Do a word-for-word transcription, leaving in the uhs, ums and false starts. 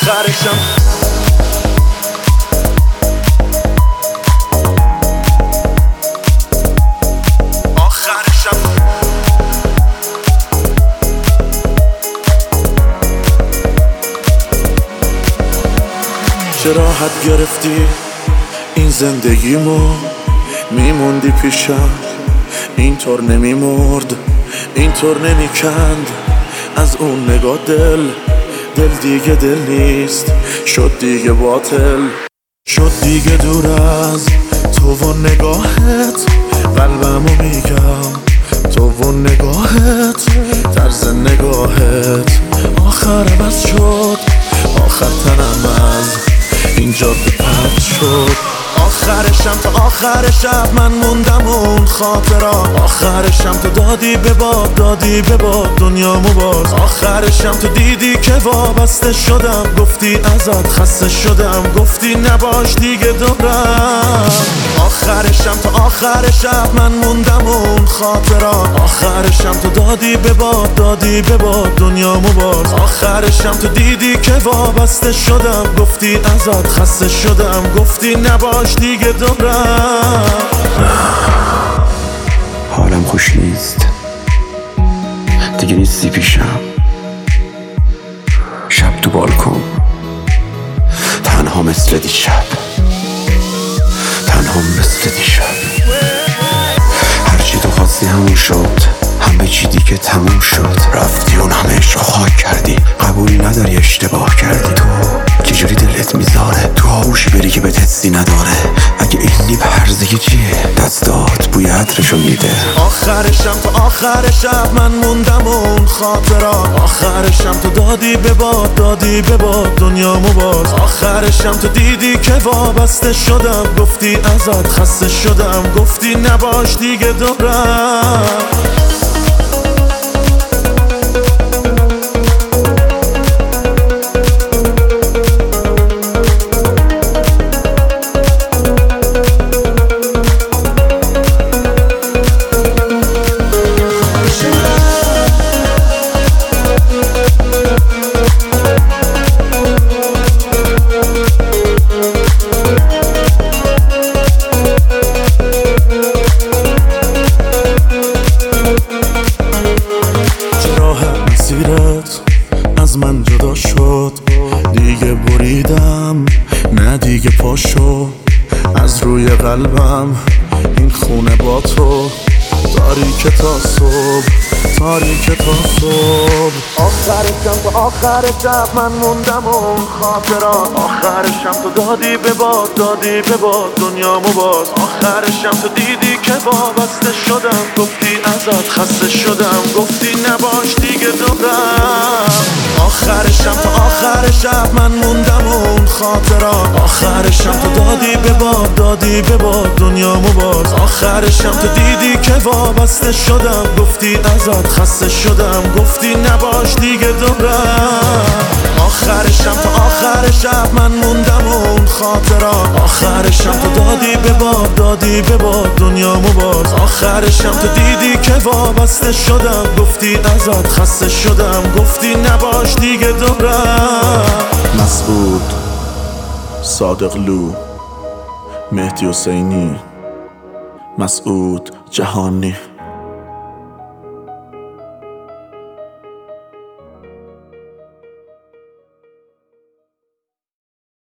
آخرشم آخرشم چه راحت گرفتی این زندگیمو، میموندی پیشم اینطور نمیمرد، اینطور نمیکند از اون نگاه دل. دل دیگه دل نیست، شد دیگه باطل، شد دیگه دور از تو و نگاهت. قلبمو میگم تو و نگاهت، طرز نگاهت آخر بس شد، آخر تنم از این جاده پرد شد. آخرشم تا آخر شب من موندم اون خاطرات، آخرشم تو دادی به باد، دادی به باد دنیامو باز. آخرشم تو دیدی که وابسته شدم، گفتی ازت خسته شدم، گفتی نباش دیگه دورم. آخرشم تا آخر شب من موندم اون خاطرات، آخرشم تو دادی به باد، دادی به باد دنیامو باز. آخرشم تو دیدی که وابسته شدم، گفتی ازت خسته شدم، گفتی نباش دیگه دورم. حالم خوش نیست دیگه، نیستی پیشم. شب تو بالکن تنها مثل دیشب، تنها مثل دیشب. هرچی تو خواستی همون شد، همه چی دیگه تموم شد. رفتی اون همه عشق خاک کردی، قبول نداری اشتباه کردی. تو چجوری دلت میذاره تو آغوشی بری که به حسی نداره؟ اگه اینی به هرزگی چیه؟ دستات بوی عطرشو میده. آخرشم تا آخر شب من موندم اون خاطرات، آخرشم تو دادی به باد، دادی به باد دنیامو باز. آخرشم تو دیدی که وابسته شدم، گفتی ازت خسته شدم، گفتی نباش دیگه دورم. از من جدا شد، دیگه بریدم نه دیگه پاشو از روی قلبم. این خونه با تو تاریک تا صبح، تاریک تا صبح. آخرشم تا آخر شب من موندم اون خاطرات، آخرشم تو دادی به باد، دادی به باد دنیامو باز. آخرشم تو دیدی که وابسته شدم، گفتی ازت خسته شدم، گفتی نباش دیگه دورم. آخرشم تا آخر شب من موندم اون خاطرات، آخرشم تو دادی به باد، دادی به باد دنیامو باز. آخرشم تو دیدی که وابسته شدم، گفتی ازت خسته شدم، گفتی نباش دیگه دورم. آخرشم تا آخر شب من موندم اون خاطرات، آخرشم تو دادی به باد، دادی به باد دنیامو باز. آخرشم تو دیدی که وابسته شدم، گفتی ازت خسته شدم، گفتی نباش دیگه دورم. مسعود، صادقلو، مهدی حسینی، مسعود جهانی.